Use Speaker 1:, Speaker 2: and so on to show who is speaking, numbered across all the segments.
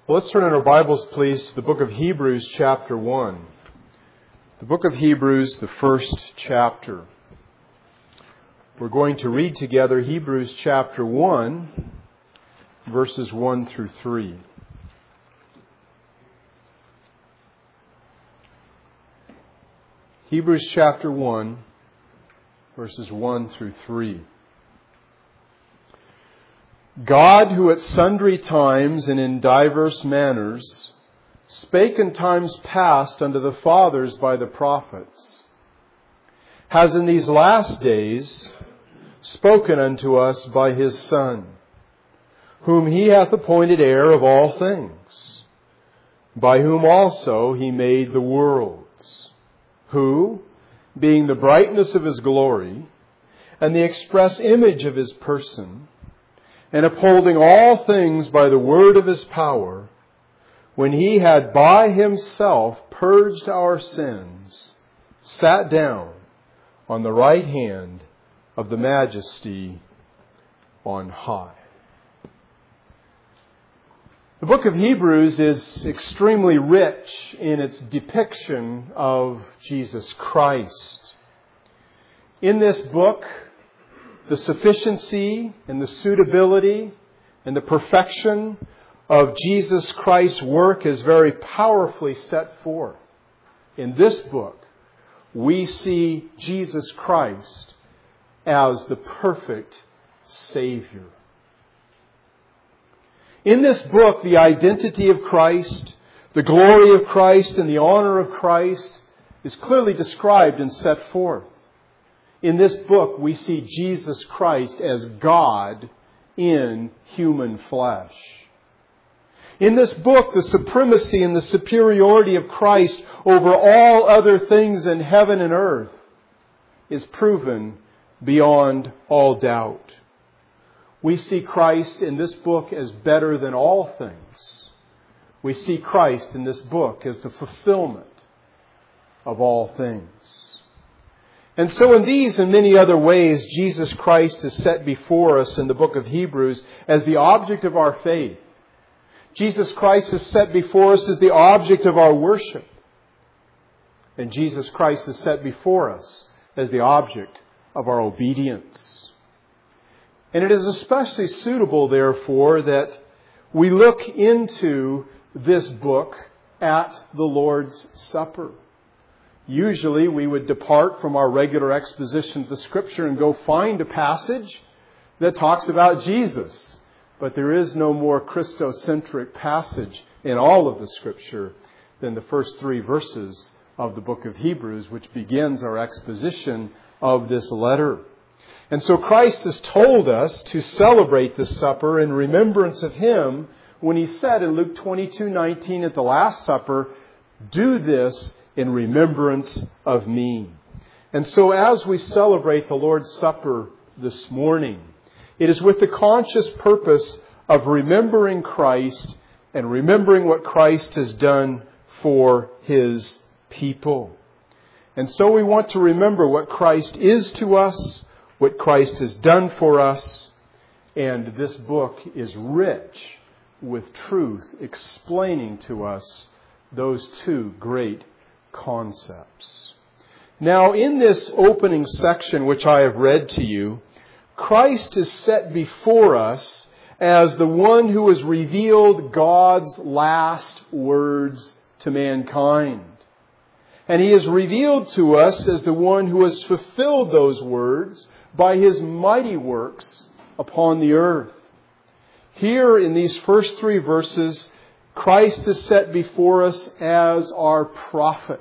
Speaker 1: Well, let's turn in our Bibles, please, to the book of Hebrews, chapter 1. The book of Hebrews, the first chapter. We're going to read together Hebrews chapter 1, verses 1 through 3. Hebrews chapter 1, verses 1 through 3. God, who at sundry times and in divers manners spake in times past unto the fathers by the prophets, has in these last days spoken unto us by His Son, whom He hath appointed heir of all things, by whom also He made the worlds, who, being the brightness of His glory and the express image of His person, and upholding all things by the word of His power, when He had by Himself purged our sins, sat down on the right hand of the Majesty on high. The book of Hebrews is extremely rich in its depiction of Jesus Christ. In this book, the sufficiency and the suitability and the perfection of Jesus Christ's work is very powerfully set forth. In this book, we see Jesus Christ as the perfect Savior. In this book, the identity of Christ, the glory of Christ, and the honor of Christ is clearly described and set forth. In this book, we see Jesus Christ as God in human flesh. In this book, the supremacy and the superiority of Christ over all other things in heaven and earth is proven beyond all doubt. We see Christ in this book as better than all things. We see Christ in this book as the fulfillment of all things. And so in these and many other ways, Jesus Christ is set before us in the book of Hebrews as the object of our faith. Jesus Christ is set before us as the object of our worship. And Jesus Christ is set before us as the object of our obedience. And it is especially suitable, therefore, that we look into this book at the Lord's Supper. Usually we would depart from our regular exposition of the Scripture and go find a passage that talks about Jesus. But there is no more Christocentric passage in all of the Scripture than the first 3 verses of the book of Hebrews, which begins our exposition of this letter. And so Christ has told us to celebrate this supper in remembrance of Him when He said in Luke 22:19 at the Last Supper, "Do this in remembrance of me." And so as we celebrate the Lord's Supper this morning, it is with the conscious purpose of remembering Christ and remembering what Christ has done for His people. And so we want to remember what Christ is to us, what Christ has done for us, and this book is rich with truth explaining to us those 2 great concepts. Now, in this opening section which I have read to you, Christ is set before us as the one who has revealed God's last words to mankind. And He is revealed to us as the one who has fulfilled those words by His mighty works upon the earth. Here in these first 3 verses, Christ is set before us as our prophet.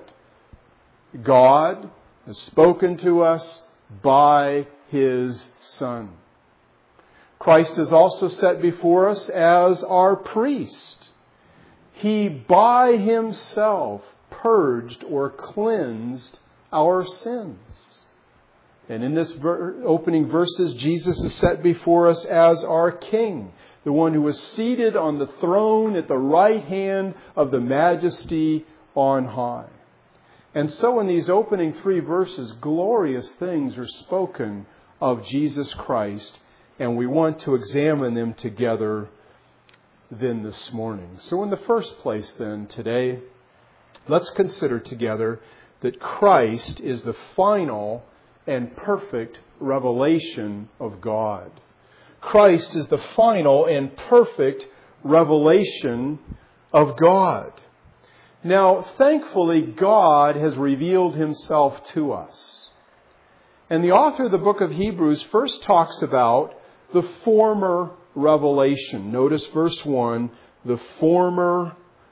Speaker 1: God has spoken to us by His Son. Christ is also set before us as our priest. He by Himself purged or cleansed our sins. And in this opening verses, Jesus is set before us as our King, the one who was seated on the throne at the right hand of the Majesty on high. And so in these opening 3 verses, glorious things are spoken of Jesus Christ, and we want to examine them together then this morning. So in the first place then today, let's consider together that Christ is the final and perfect revelation of God. Christ is the final and perfect revelation of God. Now, thankfully, God has revealed Himself to us. And the author of the book of Hebrews first talks about the former revelation. Notice verse 1, the former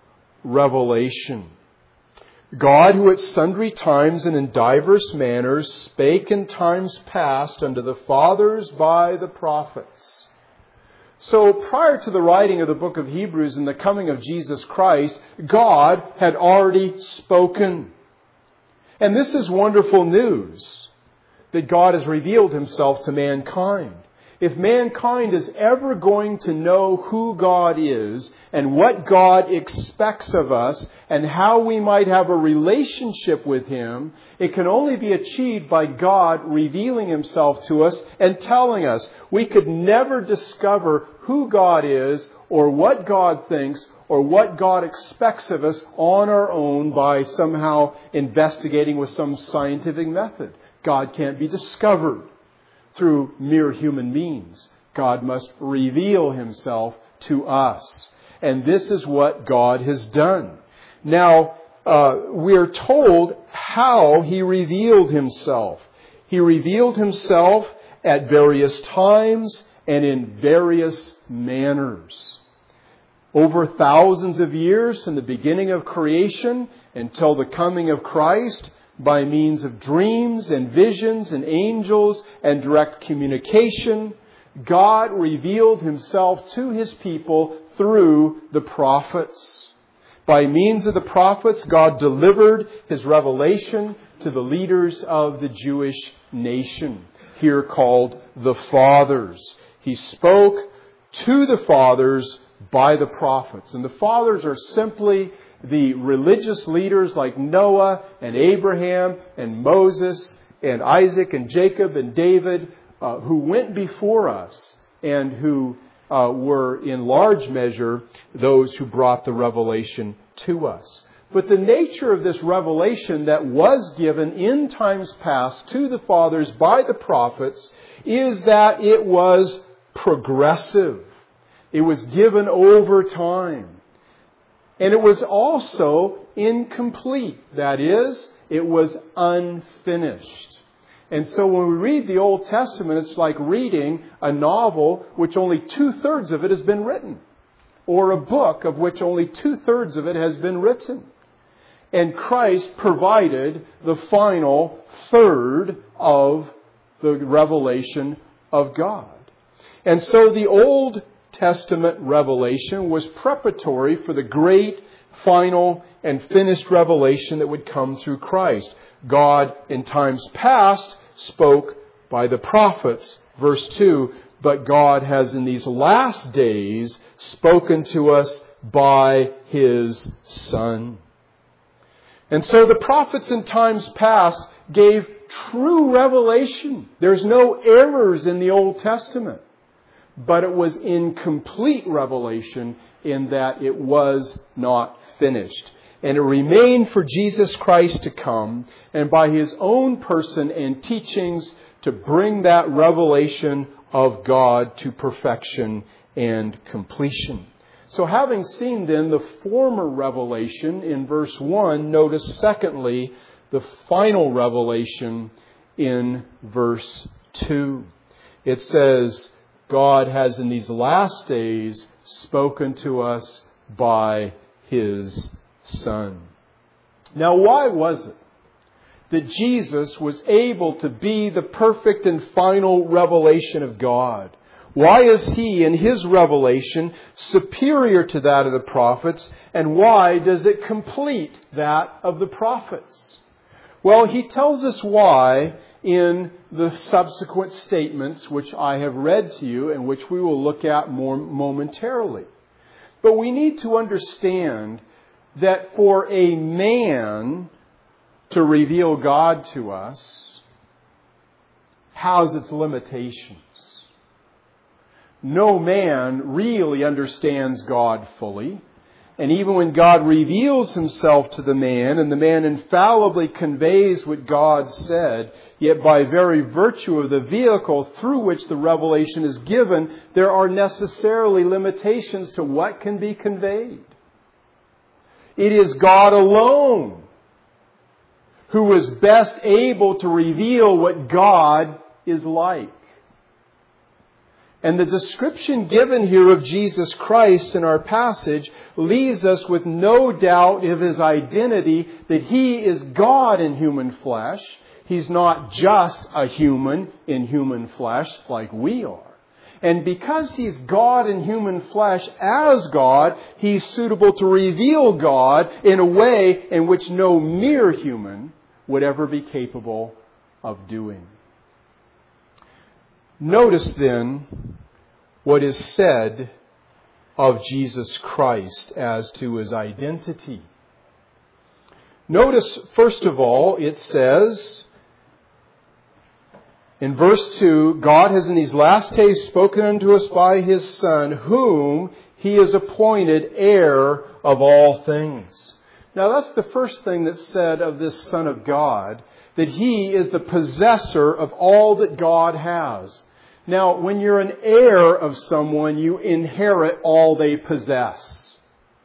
Speaker 1: revelation. God, who at sundry times and in divers manners spake in times past unto the fathers by the prophets. So prior to the writing of the book of Hebrews and the coming of Jesus Christ, God had already spoken. And this is wonderful news, that God has revealed Himself to mankind. If mankind is ever going to know who God is and what God expects of us and how we might have a relationship with Him, it can only be achieved by God revealing Himself to us and telling us. We could never discover who God is or what God thinks or what God expects of us on our own by somehow investigating with some scientific method. God can't be discovered through mere human means. God must reveal Himself to us. And this is what God has done. Now, we are told how He revealed Himself. He revealed Himself at various times and in various manners. Over thousands of years from the beginning of creation until the coming of Christ, by means of dreams and visions and angels and direct communication, God revealed Himself to His people through the prophets. By means of the prophets, God delivered His revelation to the leaders of the Jewish nation, here called the fathers. He spoke to the fathers by the prophets. And the fathers are simply the religious leaders like Noah and Abraham and Moses and Isaac and Jacob and David who went before us and who were in large measure those who brought the revelation to us. But the nature of this revelation that was given in times past to the fathers by the prophets is that it was progressive. It was given over time. And it was also incomplete. That is, it was unfinished. And so when we read the Old Testament, it's like reading a novel which only 2/3 of it has been written. Or a book of which only 2/3 of it has been written. And Christ provided the final third of the revelation of God. And so the Old Testament revelation was preparatory for the great, final, and finished revelation that would come through Christ. God, in times past, spoke by the prophets. Verse 2, but God has in these last days spoken to us by His Son. And so the prophets in times past gave true revelation. There's no errors in the Old Testament. But it was incomplete revelation in that it was not finished. And it remained for Jesus Christ to come and by His own person and teachings to bring that revelation of God to perfection and completion. So having seen then the former revelation in verse 1, notice secondly the final revelation in verse 2. It says, God has in these last days spoken to us by His Son. Now, why was it that Jesus was able to be the perfect and final revelation of God? Why is He in His revelation superior to that of the prophets? And why does it complete that of the prophets? Well, He tells us why in the subsequent statements which I have read to you and which we will look at more momentarily. But we need to understand that for a man to reveal God to us has its limitations. no man really understands God fully. And even when God reveals Himself to the man, and the man infallibly conveys what God said, yet by very virtue of the vehicle through which the revelation is given, there are necessarily limitations to what can be conveyed. It is God alone who is best able to reveal what God is like. And the description given here of Jesus Christ in our passage leaves us with no doubt of His identity, that He is God in human flesh. He's not just a human in human flesh like we are. And because He's God in human flesh as God, He's suitable to reveal God in a way in which no mere human would ever be capable of doing. Notice then what is said of Jesus Christ as to His identity. Notice, first of all, it says in verse 2, God has in these last days spoken unto us by His Son, whom He has appointed heir of all things. Now that's the first thing that's said of this Son of God, that He is the possessor of all that God has. Now, when you're an heir of someone, you inherit all they possess.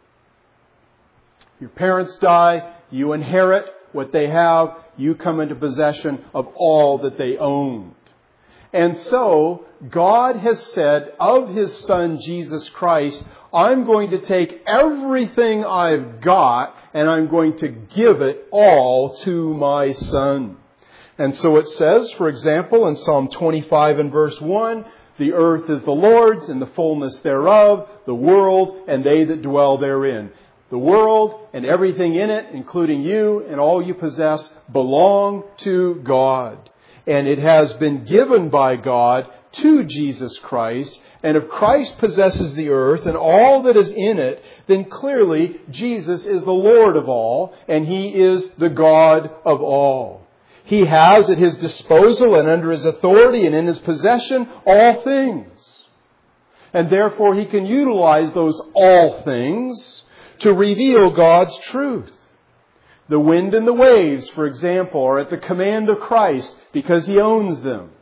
Speaker 1: Your parents die, you inherit what they have, you come into possession of all that they owned. And so, God has said of His Son, Jesus Christ, I'm going to take everything I've got and I'm going to give it all to my Son. And so it says, for example, in Psalm 25 and verse 1, the earth is the Lord's and the fullness thereof, the world and they that dwell therein. The world and everything in it, including you and all you possess, belong to God. And it has been given by God to Jesus Christ. And if Christ possesses the earth and all that is in it, then clearly Jesus is the Lord of all and He is the God of all. He has at His disposal and under His authority and in His possession all things. And therefore He can utilize those all things to reveal God's truth. The wind and the waves, for example, are at the command of Christ because He owns them.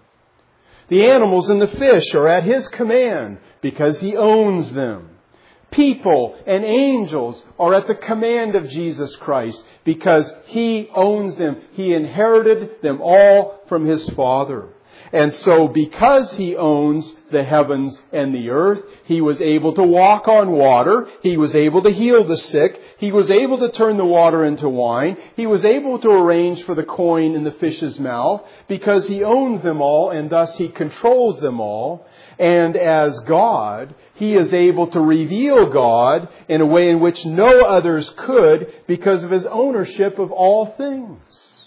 Speaker 1: The animals and the fish are at His command because He owns them. People and angels are at the command of Jesus Christ because He owns them. He inherited them all from His Father. And so because He owns the heavens and the earth, He was able to walk on water. He was able to heal the sick. He was able to turn the water into wine. He was able to arrange for the coin in the fish's mouth because He owns them all and thus He controls them all. And as God, He is able to reveal God in a way in which no others could because of His ownership of all things.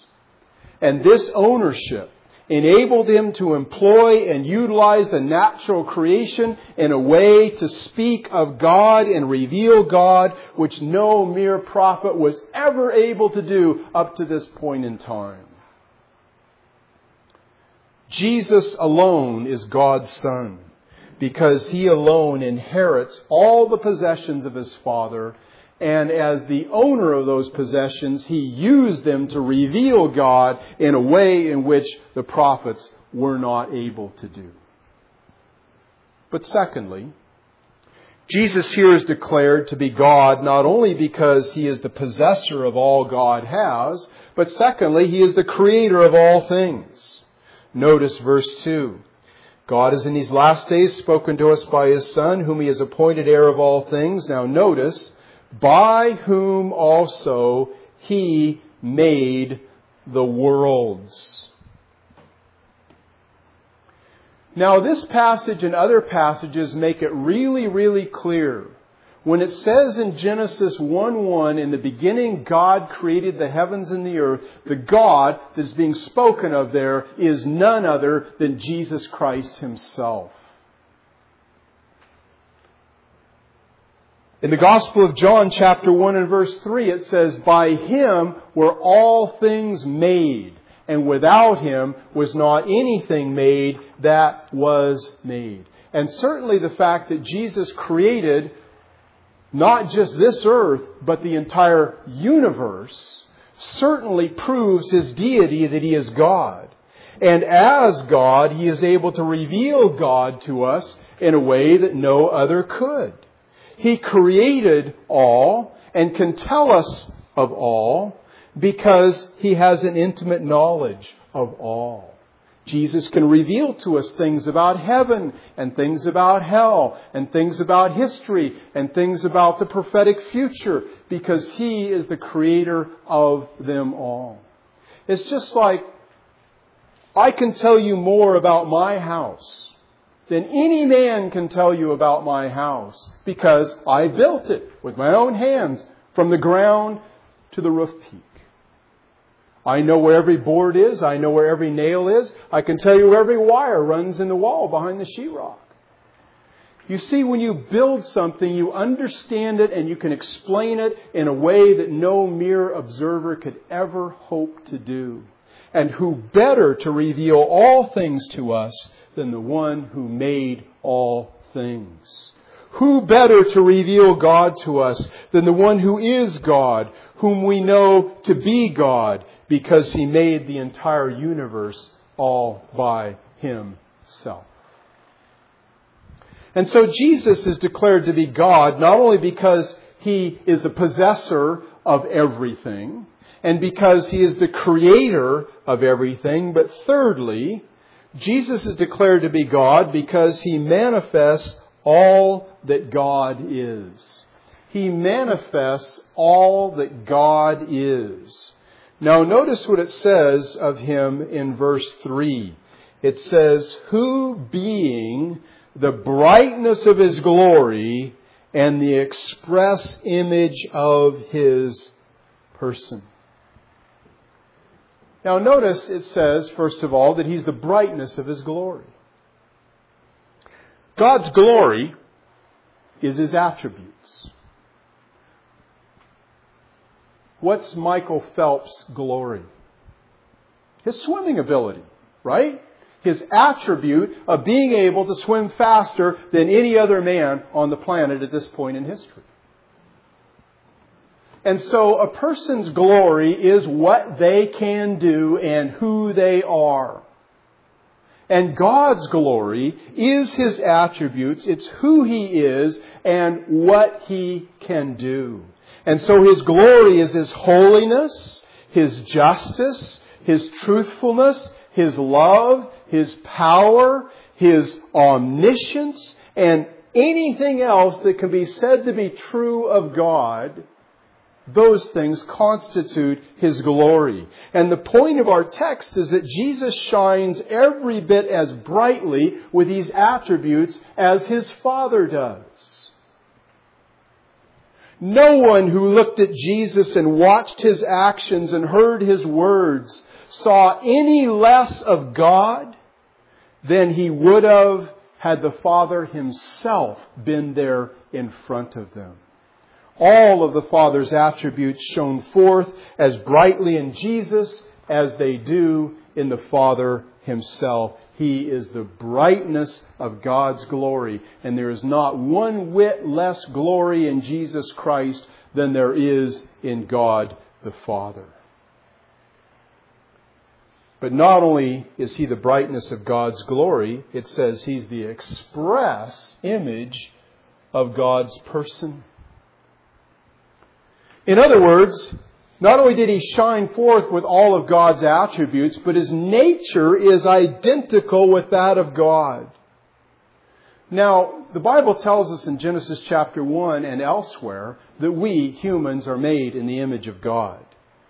Speaker 1: And this ownership enabled Him to employ and utilize the natural creation in a way to speak of God and reveal God, which no mere prophet was ever able to do up to this point in time. Jesus alone is God's Son because He alone inherits all the possessions of His Father, and as the owner of those possessions, He used them to reveal God in a way in which the prophets were not able to do. But secondly, Jesus here is declared to be God not only because He is the possessor of all God has, but secondly, He is the creator of all things. Notice verse 2. God has in these last days spoken to us by His Son, whom He has appointed heir of all things. Now notice, by whom also He made the worlds. Now this passage and other passages make it really, really clear. When it says in Genesis 1:1, in the beginning God created the heavens and the earth, the God that's being spoken of there is none other than Jesus Christ Himself. In the Gospel of John, chapter 1 and verse 3, it says, by Him were all things made, and without Him was not anything made that was made. And certainly the fact that Jesus created not just this earth, but the entire universe, certainly proves His deity, that He is God. And as God, He is able to reveal God to us in a way that no other could. He created all and can tell us of all because He has an intimate knowledge of all. Jesus can reveal to us things about heaven and things about hell and things about history and things about the prophetic future because He is the creator of them all. It's just like I can tell you more about my house than any man can tell you about my house because I built it with my own hands from the ground to the roof peak. I know where every board is. I know where every nail is. I can tell you where every wire runs in the wall behind the sheetrock. You see, when you build something, you understand it and you can explain it in a way that no mere observer could ever hope to do. And who better to reveal all things to us than the one who made all things? Who better to reveal God to us than the one who is God, whom we know to be God, because He made the entire universe all by Himself. And so Jesus is declared to be God, not only because He is the possessor of everything, and because He is the creator of everything, but thirdly, Jesus is declared to be God because He manifests all that God is. He manifests all that God is. Now notice what it says of Him in verse 3. It says, who being the brightness of His glory and the express image of His person. Now notice it says, first of all, that He's the brightness of His glory. God's glory is His attributes. What's Michael Phelps' glory? His swimming ability, right? His attribute of being able to swim faster than any other man on the planet at this point in history. And so a person's glory is what they can do and who they are. And God's glory is His attributes. It's who He is and what He can do. And so His glory is His holiness, His justice, His truthfulness, His love, His power, His omniscience, and anything else that can be said to be true of God. Those things constitute His glory. And the point of our text is that Jesus shines every bit as brightly with these attributes as His Father does. No one who looked at Jesus and watched His actions and heard His words saw any less of God than he would have had the Father Himself been there in front of them. All of the Father's attributes shone forth as brightly in Jesus as they do in the Father Himself. He is the brightness of God's glory. And there is not one whit less glory in Jesus Christ than there is in God the Father. But not only is He the brightness of God's glory, it says He's the express image of God's person. In other words, not only did He shine forth with all of God's attributes, but His nature is identical with that of God. Now, the Bible tells us in Genesis chapter 1 and elsewhere that we, humans, are made in the image of God.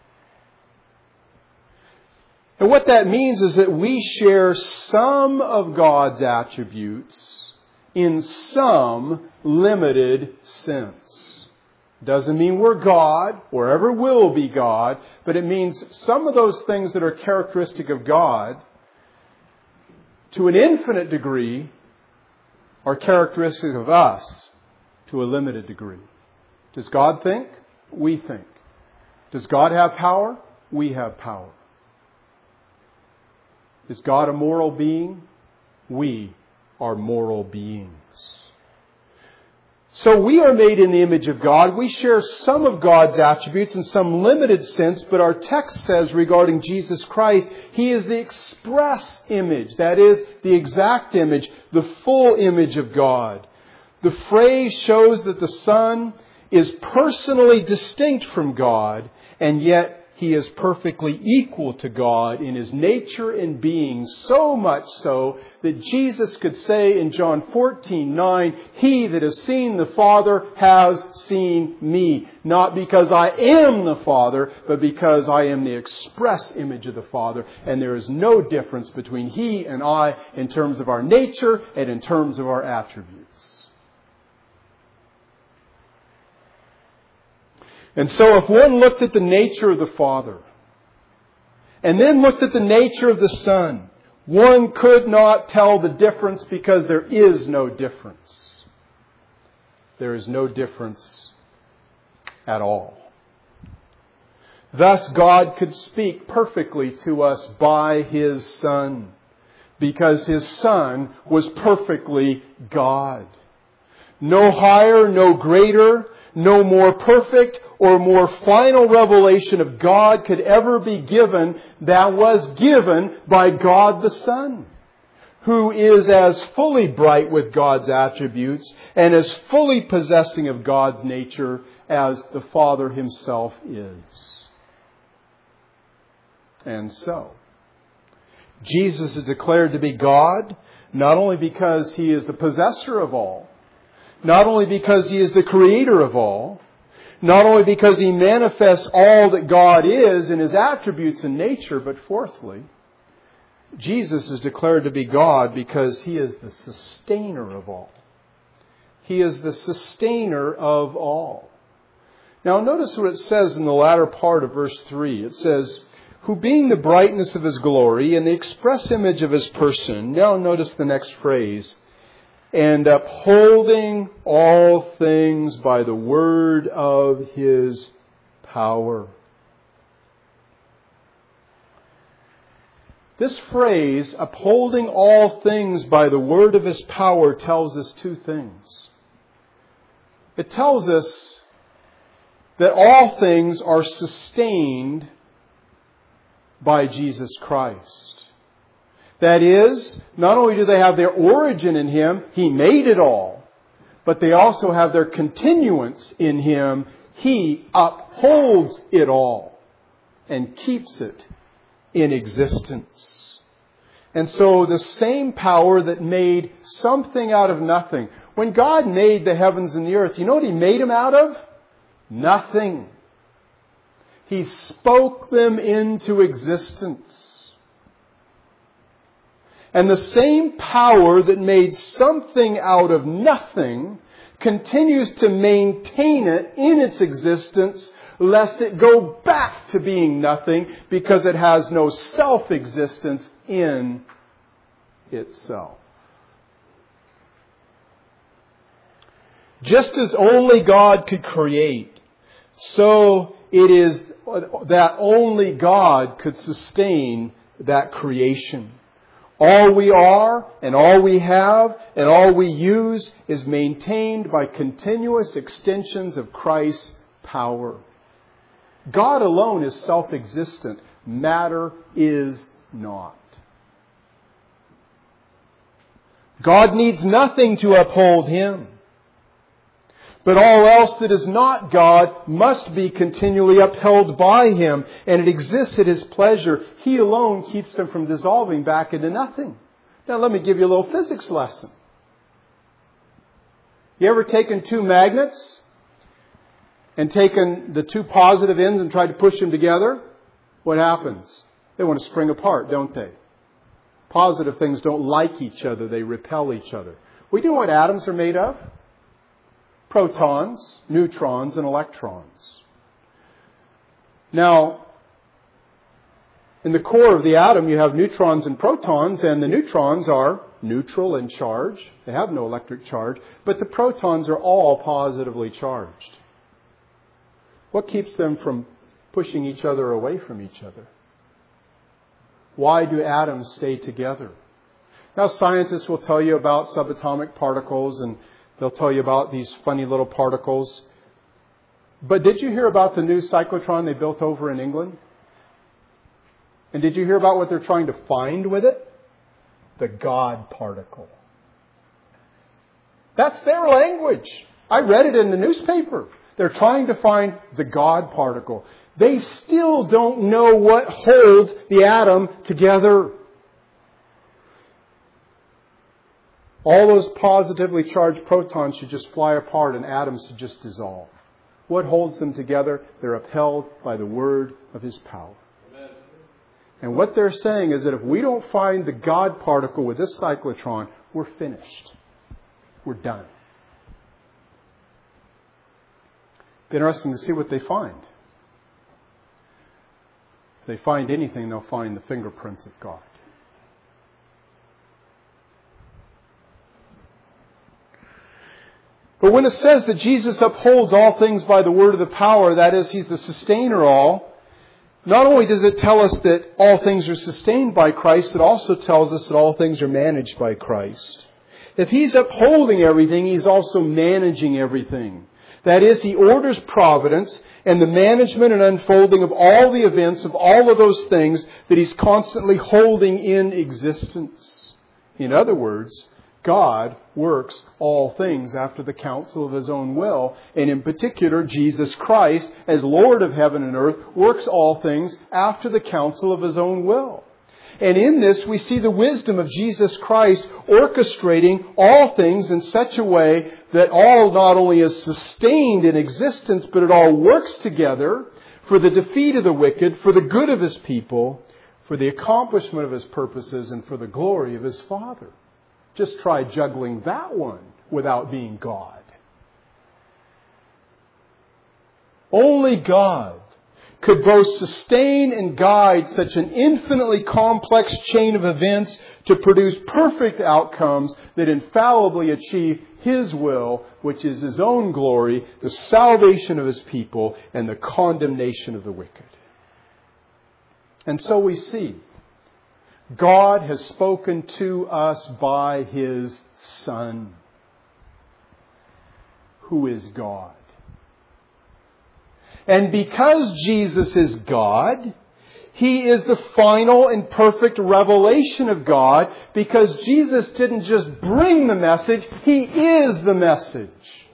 Speaker 1: And what that means is that we share some of God's attributes in some limited sense. Doesn't mean we're God or ever will be God, but it means some of those things that are characteristic of God, to an infinite degree, are characteristic of us to a limited degree. Does God think? We think. Does God have power? We have power. Is God a moral being? We are moral beings. So we are made in the image of God. We share some of God's attributes in some limited sense, but our text says regarding Jesus Christ, He is the express image. That is, the exact image, the full image of God. The phrase shows that the Son is personally distinct from God, and yet He is perfectly equal to God in His nature and being, so much so that Jesus could say in John 14:9, "He that has seen the Father has seen me." Not because I am the Father, but because I am the express image of the Father. And there is no difference between He and I in terms of our nature and in terms of our attributes. And so if one looked at the nature of the Father and then looked at the nature of the Son, one could not tell the difference because there is no difference. There is no difference at all. Thus, God could speak perfectly to us by His Son, because His Son was perfectly God. No higher, no greater, no more perfect or more final revelation of God could ever be given that was given by God the Son, who is as fully bright with God's attributes and as fully possessing of God's nature as the Father Himself is. And so, Jesus is declared to be God, not only because He is the possessor of all, not only because He is the creator of all, not only because He manifests all that God is in His attributes and nature, but fourthly, Jesus is declared to be God because He is the sustainer of all. He is the sustainer of all. Now notice what it says in the latter part of verse 3. It says, "Who being the brightness of His glory and the express image of His person." Now notice the next phrase. "And upholding all things by the word of His power." This phrase, "upholding all things by the word of His power," tells us two things. It tells us that all things are sustained by Jesus Christ. That is, not only do they have their origin in Him, He made it all, but they also have their continuance in Him. He upholds it all and keeps it in existence. And so the same power that made something out of nothing. When God made the heavens and the earth, you know what He made them out of? Nothing. He spoke them into existence. And the same power that made something out of nothing continues to maintain it in its existence, lest it go back to being nothing, because it has no self-existence in itself. Just as only God could create, so it is that only God could sustain that creation. All we are and all we have and all we use is maintained by continuous extensions of Christ's power. God alone is self-existent. Matter is not. God needs nothing to uphold Him. But all else that is not God must be continually upheld by Him, and it exists at His pleasure. He alone keeps them from dissolving back into nothing. Now let me give you a little physics lesson. You ever taken two magnets and taken the two positive ends and tried to push them together? What happens? They want to spring apart, don't they? Positive things don't like each other. They repel each other. We know what atoms are made of. Protons, neutrons, and electrons. Now, in the core of the atom you have neutrons and protons, and the neutrons are neutral in charge. They have no electric charge, but the protons are all positively charged. What keeps them from pushing each other away from each other? Why do atoms stay together? Now, scientists will tell you about subatomic particles, and they'll tell you about these funny little particles. But did you hear about the new cyclotron they built over in England? And did you hear about what they're trying to find with it? The God particle. That's their language. I read it in the newspaper. They're trying to find the God particle. They still don't know what holds the atom together. All those positively charged protons should just fly apart and atoms should just dissolve. What holds them together? They're upheld by the word of His power. Amen. And what they're saying is that if we don't find the God particle with this cyclotron, we're finished. We're done. It's interesting to see what they find. If they find anything, they'll find the fingerprints of God. But when it says that Jesus upholds all things by the word of the power, that is, He's the sustainer of all, not only does it tell us that all things are sustained by Christ, it also tells us that all things are managed by Christ. If He's upholding everything, He's also managing everything. That is, He orders providence and the management and unfolding of all the events of all of those things that He's constantly holding in existence. In other words, God works all things after the counsel of His own will. And in particular, Jesus Christ, as Lord of heaven and earth, works all things after the counsel of His own will. And in this, we see the wisdom of Jesus Christ orchestrating all things in such a way that all not only is sustained in existence, but it all works together for the defeat of the wicked, for the good of His people, for the accomplishment of His purposes, and for the glory of His Father. Just try juggling that one without being God. Only God could both sustain and guide such an infinitely complex chain of events to produce perfect outcomes that infallibly achieve His will, which is His own glory, the salvation of His people, and the condemnation of the wicked. And so we see God has spoken to us by His Son, who is God. And because Jesus is God, He is the final and perfect revelation of God, because Jesus didn't just bring the message, He is the message.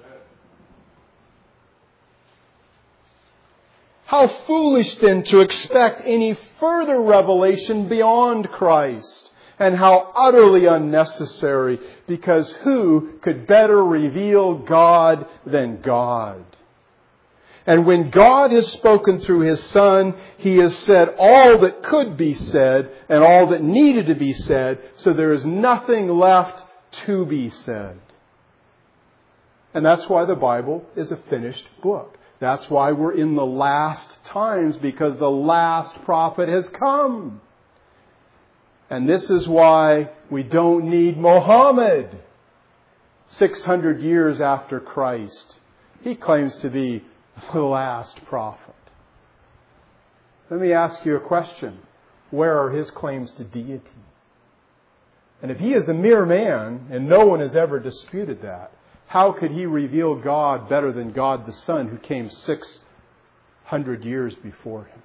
Speaker 1: How foolish then to expect any further revelation beyond Christ, and how utterly unnecessary, because who could better reveal God than God? And when God has spoken through His Son, He has said all that could be said and all that needed to be said, so there is nothing left to be said. And that's why the Bible is a finished book. That's why we're in the last times, because the last prophet has come. And this is why we don't need Muhammad 600 years after Christ. He claims to be the last prophet. Let me ask you a question. Where are His claims to deity? And if He is a mere man, and no one has ever disputed that, how could He reveal God better than God the Son, who came 600 years before Him?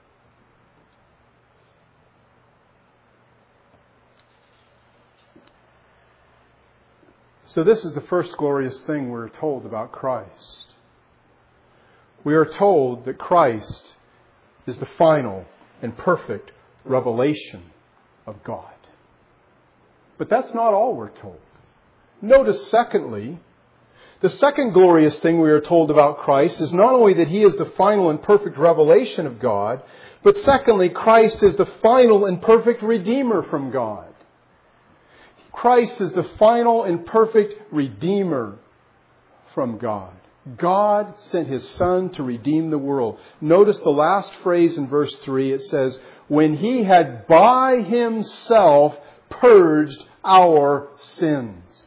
Speaker 1: So this is the first glorious thing we're told about Christ. We are told that Christ is the final and perfect revelation of God. But that's not all we're told. Notice, secondly, the second glorious thing we are told about Christ is not only that He is the final and perfect revelation of God, but secondly, Christ is the final and perfect Redeemer from God. Christ is the final and perfect Redeemer from God. God sent His Son to redeem the world. Notice the last phrase in verse 3. It says, when He had by Himself purged our sins.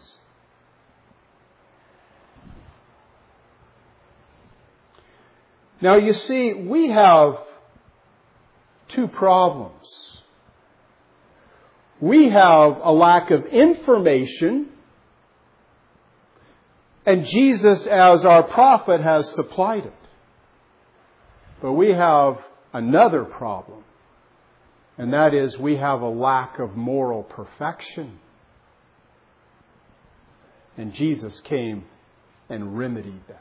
Speaker 1: Now you see, we have two problems. We have a lack of information, and Jesus, as our prophet, has supplied it. But we have another problem, and that is we have a lack of moral perfection. And Jesus came and remedied that.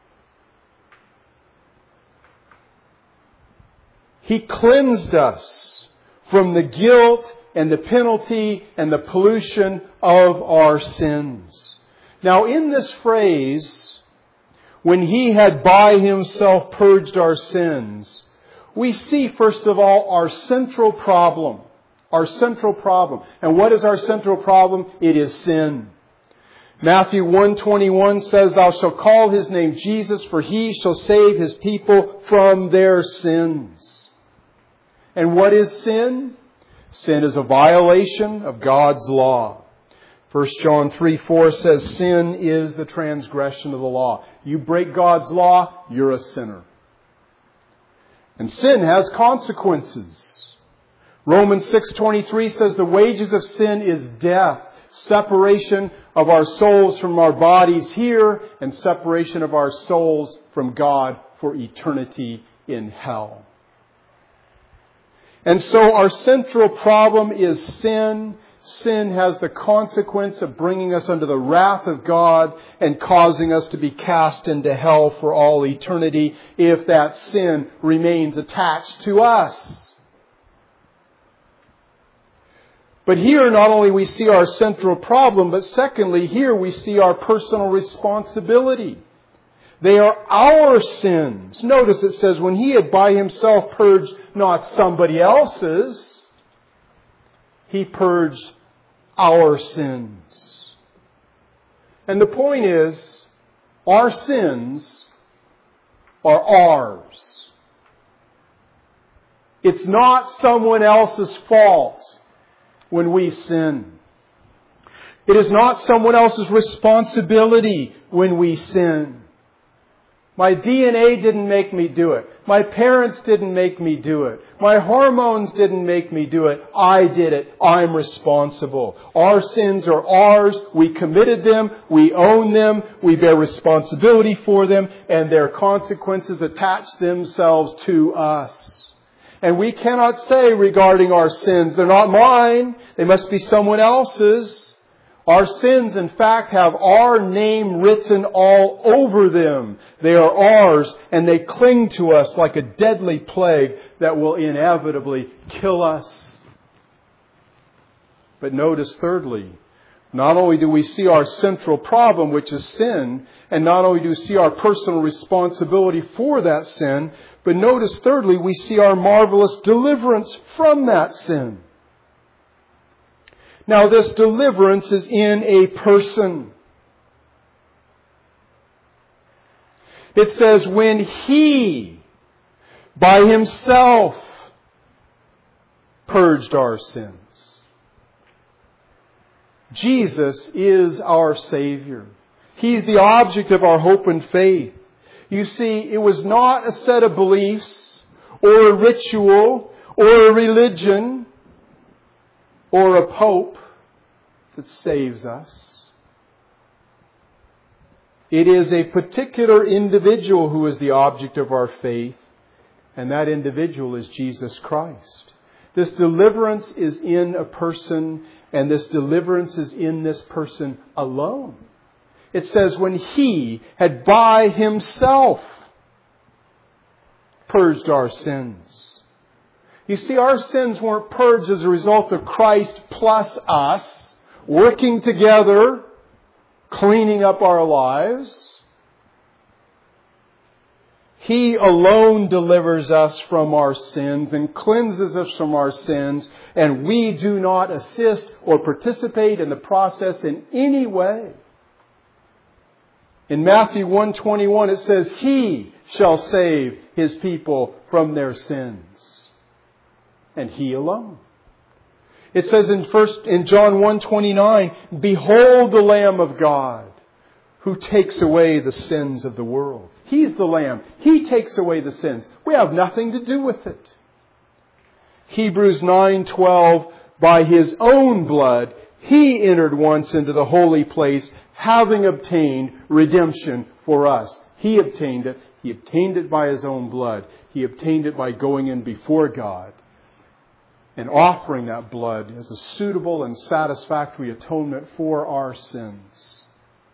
Speaker 1: He cleansed us from the guilt and the penalty and the pollution of our sins. Now, in this phrase, when He had by Himself purged our sins, we see, first of all, our central problem. Our central problem. And what is our central problem? It is sin. Matthew 1:21 says, "Thou shalt call His name Jesus, for He shall save His people from their sins." And what is sin? Sin is a violation of God's law. 1 John 3:4 says, "Sin is the transgression of the law." You break God's law, you're a sinner. And sin has consequences. Romans 6:23 says, "The wages of sin is death, separation of our souls from our bodies here, and separation of our souls from God for eternity in hell." And so our central problem is sin. Sin has the consequence of bringing us under the wrath of God and causing us to be cast into hell for all eternity if that sin remains attached to us. But here not only we see our central problem, but secondly, here we see our personal responsibility. They are our sins. Notice it says, when He had by Himself purged not somebody else's, He purged our sins. And the point is, our sins are ours. It's not someone else's fault when we sin. It is not someone else's responsibility when we sin. My DNA didn't make me do it. My parents didn't make me do it. My hormones didn't make me do it. I did it. I'm responsible. Our sins are ours. We committed them. We own them. We bear responsibility for them. And their consequences attach themselves to us. And we cannot say regarding our sins, they're not mine. They must be someone else's. Our sins, in fact, have our name written all over them. They are ours, and they cling to us like a deadly plague that will inevitably kill us. But notice, thirdly, not only do we see our central problem, which is sin, and not only do we see our personal responsibility for that sin, but notice, thirdly, we see our marvelous deliverance from that sin. Now, this deliverance is in a person. It says, when He, by Himself, purged our sins. Jesus is our Savior. He's the object of our hope and faith. You see, it was not a set of beliefs, or a ritual, or a religion, or a pope that saves us. It is a particular individual who is the object of our faith, and that individual is Jesus Christ. This deliverance is in a person, and this deliverance is in this person alone. It says, when He had by Himself purged our sins. You see, our sins weren't purged as a result of Christ plus us, working together, cleaning up our lives. He alone delivers us from our sins and cleanses us from our sins, and we do not assist or participate in the process in any way. In Matthew 1:21 it says, He shall save His people from their sins. And He alone. It says in John 1:29, Behold the Lamb of God who takes away the sins of the world. He's the Lamb. He takes away the sins. We have nothing to do with it. Hebrews 9:12, by His own blood, He entered once into the holy place, having obtained redemption for us. He obtained it. He obtained it by His own blood. He obtained it by going in before God and offering that blood as a suitable and satisfactory atonement for our sins.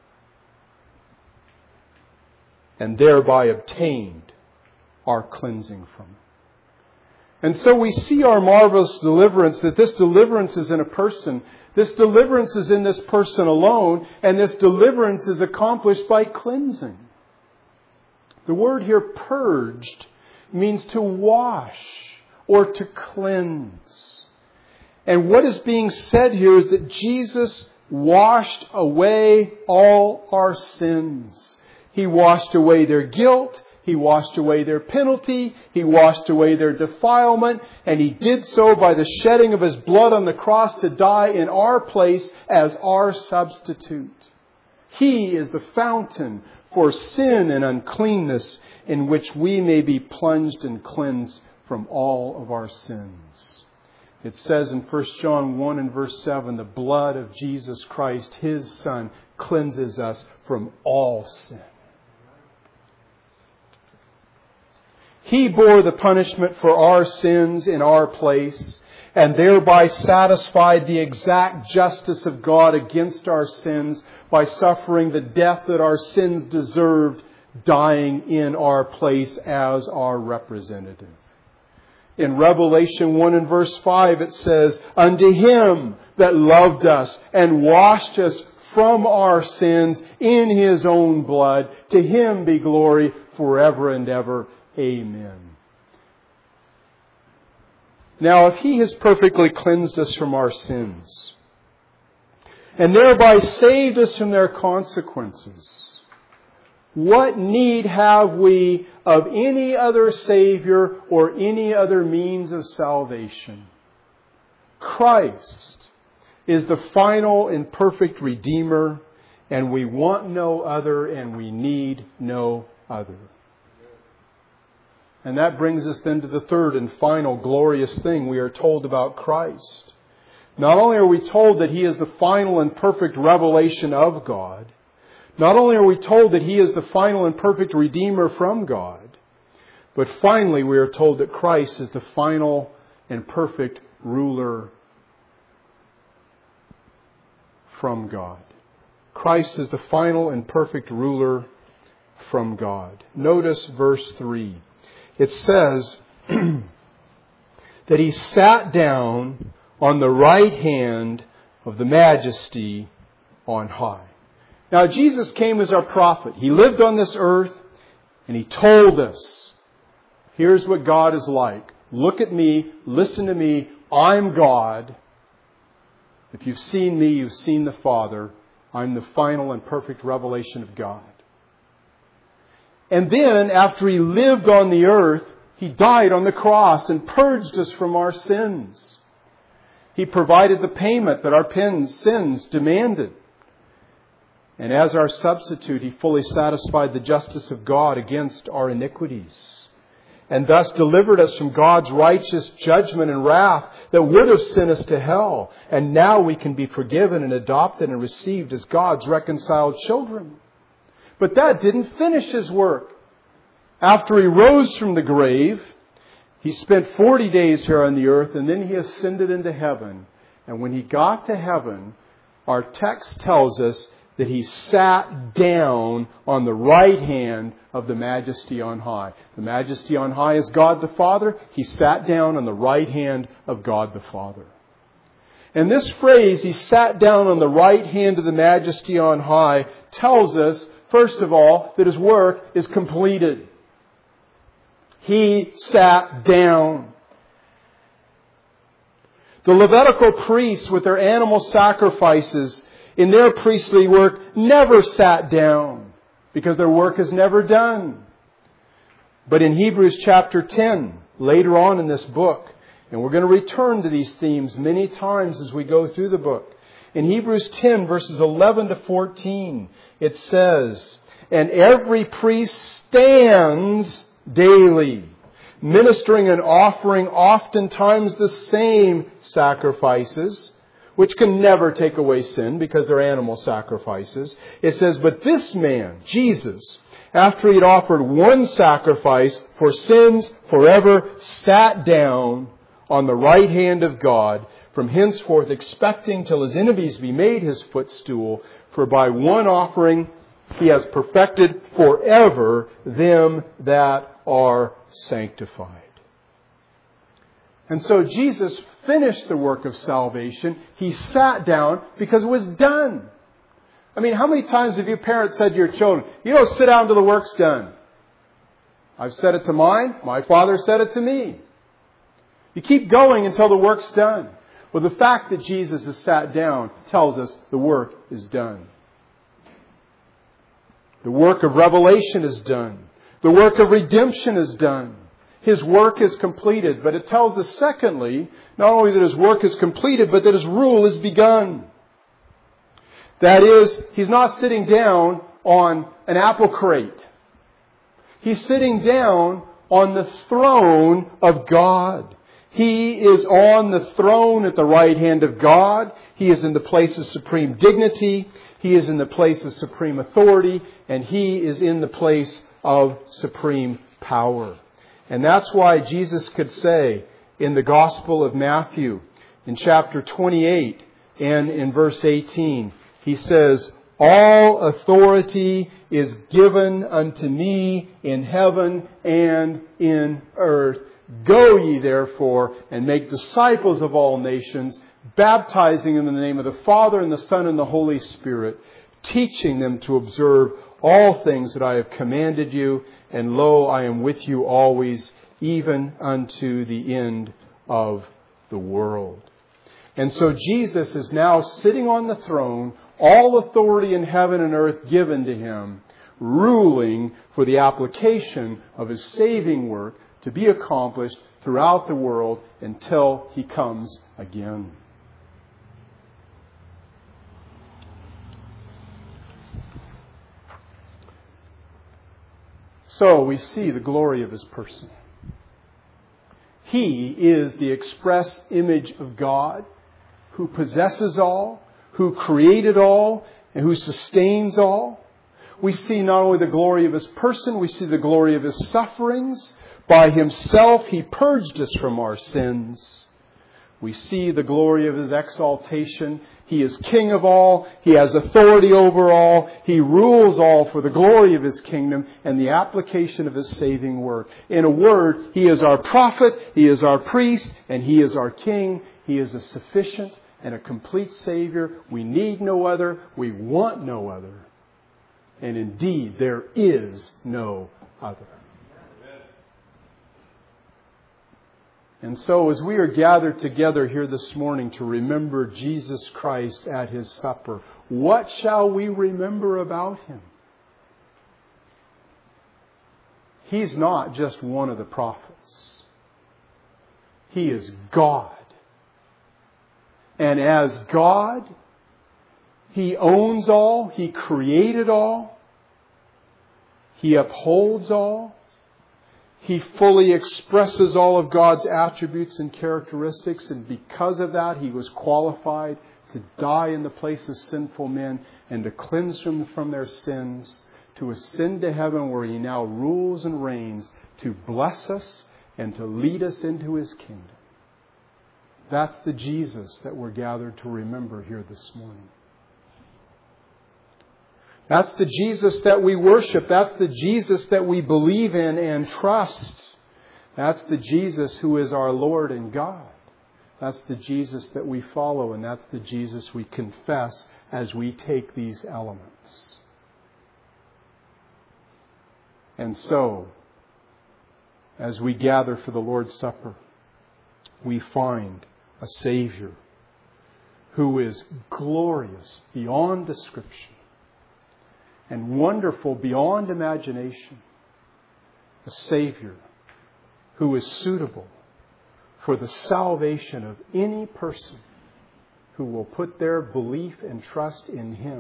Speaker 1: And thereby obtained our cleansing from it. And so we see our marvelous deliverance, that this deliverance is in a person. This deliverance is in this person alone, and this deliverance is accomplished by cleansing. The word here, purged, means to wash or to cleanse. And what is being said here is that Jesus washed away all our sins. He washed away their guilt. He washed away their penalty. He washed away their defilement. And He did so by the shedding of His blood on the cross to die in our place as our substitute. He is the fountain for sin and uncleanness in which we may be plunged and cleansed from all of our sins. It says in 1 John 1 and verse 7, the blood of Jesus Christ, His Son, cleanses us from all sin. He bore the punishment for our sins in our place and thereby satisfied the exact justice of God against our sins by suffering the death that our sins deserved, dying in our place as our representative. In Revelation 1 and verse 5 it says, unto Him that loved us and washed us from our sins in His own blood, to Him be glory forever and ever. Amen. Now, if He has perfectly cleansed us from our sins and thereby saved us from their consequences, what need have we of any other Savior or any other means of salvation? Christ is the final and perfect Redeemer, and we want no other and we need no other. And that brings us then to the third and final glorious thing we are told about Christ. Not only are we told that He is the final and perfect revelation of God, not only are we told that He is the final and perfect Redeemer from God, but finally we are told that Christ is the final and perfect ruler from God. Christ is the final and perfect ruler from God. Notice verse 3. It says that He sat down on the right hand of the Majesty on high. Now, Jesus came as our prophet. He lived on this earth and He told us, here's what God is like. Look at me, listen to me, I'm God. If you've seen me, you've seen the Father. I'm the final and perfect revelation of God. And then, after He lived on the earth, He died on the cross and purged us from our sins. He provided the payment that our sins demanded. And as our substitute, He fully satisfied the justice of God against our iniquities, and thus delivered us from God's righteous judgment and wrath that would have sent us to hell. And now we can be forgiven and adopted and received as God's reconciled children. But that didn't finish His work. After He rose from the grave, He spent 40 days here on the earth, and then He ascended into heaven. And when He got to heaven, our text tells us that He sat down on the right hand of the Majesty on high. The Majesty on high is God the Father. He sat down on the right hand of God the Father. And this phrase, He sat down on the right hand of the Majesty on high, tells us, first of all, that His work is completed. He sat down. The Levitical priests, with their animal sacrifices in their priestly work, never sat down because their work is never done. But in Hebrews chapter 10, later on in this book, and we're going to return to these themes many times as we go through the book. In Hebrews 10, verses 11 to 14, it says, and every priest stands daily ministering and offering oftentimes the same sacrifices, which can never take away sin because they're animal sacrifices. It says, but this man, Jesus, after he had offered one sacrifice for sins forever, sat down on the right hand of God, from henceforth expecting till his enemies be made his footstool. For by one offering he has perfected forever them that are sanctified. And so Jesus finished the work of salvation. He sat down because it was done. I mean, how many times have you parents said to your children, you don't sit down till the work's done? I've said it to mine. My father said it to me. You keep going until the work's done. Well, the fact that Jesus has sat down tells us the work is done. The work of revelation is done. The work of redemption is done. His work is completed. But it tells us, secondly, not only that His work is completed, but that His rule is begun. That is, He's not sitting down on an apple crate. He's sitting down on the throne of God. He is on the throne at the right hand of God. He is in the place of supreme dignity. He is in the place of supreme authority. And He is in the place of supreme power. And that's why Jesus could say in the Gospel of Matthew, in chapter 28 and in verse 18, He says, all authority is given unto me in heaven and in earth. Go ye therefore and make disciples of all nations, baptizing them in the name of the Father and the Son and the Holy Spirit, teaching them to observe all things that I have commanded you. And lo, I am with you always, even unto the end of the world. And so Jesus is now sitting on the throne, all authority in heaven and earth given to Him, ruling for the application of His saving work to be accomplished throughout the world until He comes again. So we see the glory of His person. He is the express image of God, who possesses all, who created all, and who sustains all. We see not only the glory of His person, we see the glory of His sufferings. By Himself He purged us from our sins. We see the glory of His exaltation. He is King of all. He has authority over all. He rules all for the glory of His kingdom and the application of His saving work. In a word, He is our prophet, He is our priest, and He is our King. He is a sufficient and a complete Savior. We need no other. We want no other. And indeed, there is no other. And so as we are gathered together here this morning to remember Jesus Christ at His supper, what shall we remember about Him? He's not just one of the prophets. He is God. And as God, He owns all. He created all. He upholds all. He fully expresses all of God's attributes and characteristics, and because of that, He was qualified to die in the place of sinful men and to cleanse them from their sins, to ascend to heaven where He now rules and reigns to bless us and to lead us into His kingdom. That's the Jesus that we're gathered to remember here this morning. That's the Jesus that we worship. That's the Jesus that we believe in and trust. That's the Jesus who is our Lord and God. That's the Jesus that we follow, and that's the Jesus we confess as we take these elements. And so, as we gather for the Lord's Supper, we find a Savior who is glorious beyond description and wonderful beyond imagination. A Savior who is suitable for the salvation of any person who will put their belief and trust in Him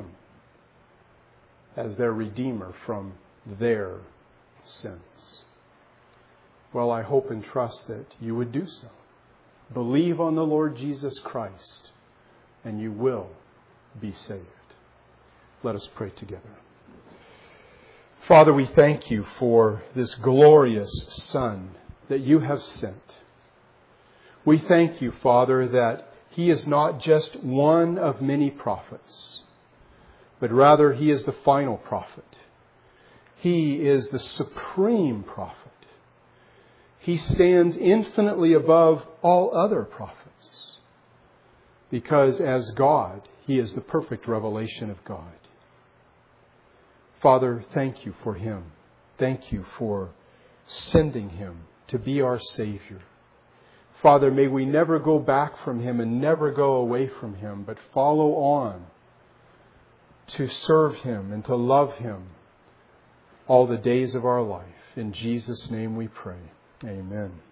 Speaker 1: as their Redeemer from their sins. Well, I hope and trust that you would do so. Believe on the Lord Jesus Christ, and you will be saved. Let us pray together. Father, we thank you for this glorious Son that you have sent. We thank you, Father, that he is not just one of many prophets, but rather he is the final prophet. He is the supreme prophet. He stands infinitely above all other prophets because as God, he is the perfect revelation of God. Father, thank you for him. Thank you for sending him to be our Savior. Father, may we never go back from him and never go away from him, but follow on to serve him and to love him all the days of our life. In Jesus' name we pray. Amen.